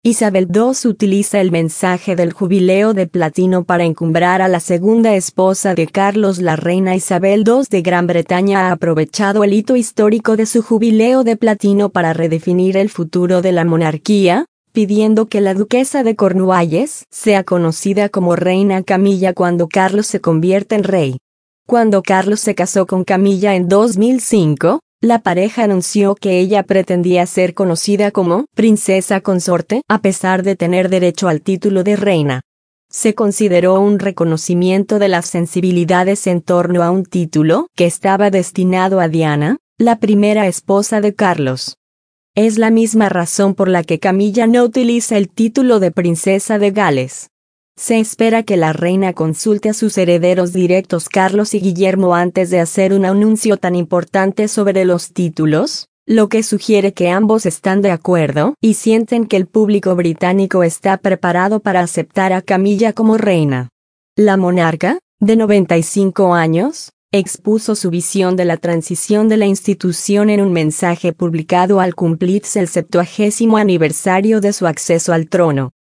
Isabel II utiliza el mensaje del jubileo de platino para encumbrar a la segunda esposa de Carlos. La reina Isabel II de Gran Bretaña ha aprovechado el hito histórico de su jubileo de platino para redefinir el futuro de la monarquía, pidiendo que la duquesa de Cornualles sea conocida como Reina Camilla cuando Carlos se convierta en rey. Cuando Carlos se casó con Camilla en 2005, la pareja anunció que ella pretendía ser conocida como princesa consorte a pesar de tener derecho al título de reina. Se consideró un reconocimiento de las sensibilidades en torno a un título que estaba destinado a Diana, la primera esposa de Carlos. Es la misma razón por la que Camilla no utiliza el título de princesa de Gales. Se espera que la reina consulte a sus herederos directos Carlos y Guillermo antes de hacer un anuncio tan importante sobre los títulos, lo que sugiere que ambos están de acuerdo y sienten que el público británico está preparado para aceptar a Camilla como reina. La monarca, de 95 años, expuso su visión de la transición de la institución en un mensaje publicado al cumplirse el 70º aniversario de su acceso al trono.